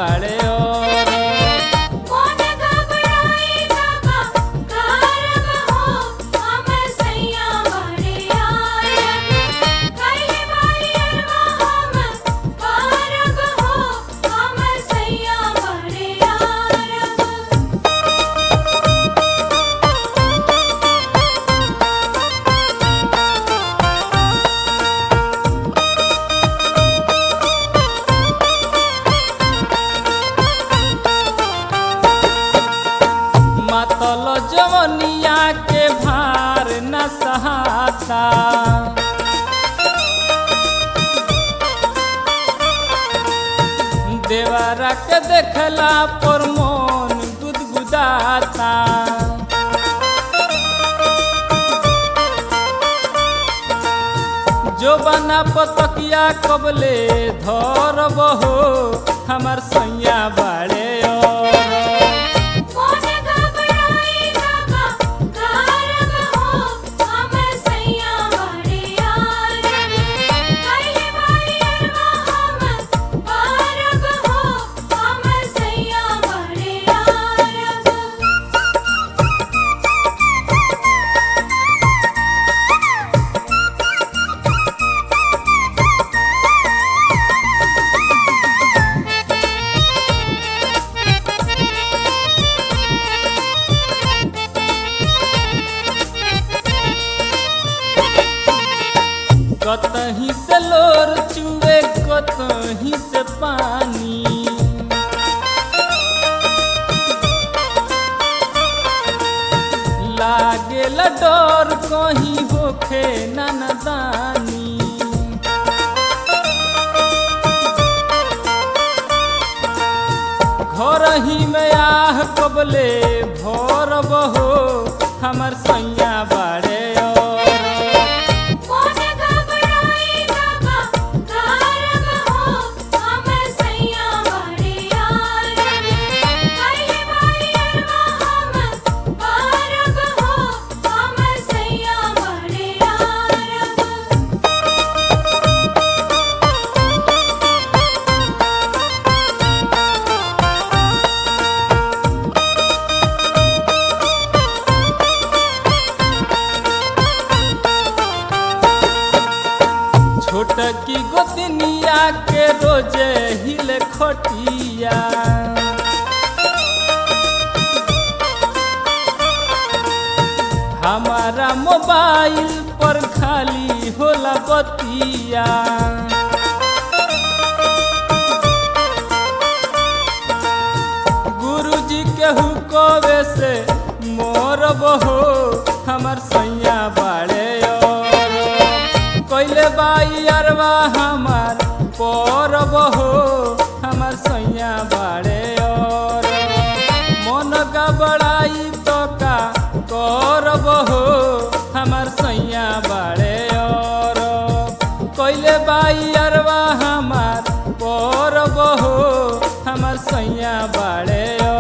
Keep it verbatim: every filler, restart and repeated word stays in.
बाड़े और मोन घबराई काका कारब हो हमर सैया बड़े आरग कैले बाड़ी अरवा हम कारब हो हमर सैया बड़े आरग। मातल जवनिया के भार न सहाता देवरा के देखला पर मोन गुदगुदाता जो बना पतकिया कबले धरब हो हमर सैया बाड़े और मोन घबराई काका कारब हो हमर सैया बड़े आरग कैले बाड़ी अरवा हम कारब हो हमर सैया बड़े आरग। कतहीं से लोर चुए कतहीं से पानी लागेल डर कहीं होखे न नदानी घर ही में आह कबले भरब हो हमर सैया बाड़े और मोन घबराई काका कारब हो हमर सैया बड़े आरग कैले बाड़ी अरवा हम कारब हो हमर सैया बड़े आरग। छोटकी गोतनिया के रोजे हिले खटिया हमारा मोबाइल पर खाली होला बतिया गुरुजी के हुकवे से मोरब हो हमर सैया बाड़े और कैले बाई अरवा हमार परब हो हमर सैया बाड़े और मन गबड़ाई तो का करब हो हमर सैया बाड़े और कैले बाई अरवा हमार परब हो हमर सैया बाड़े।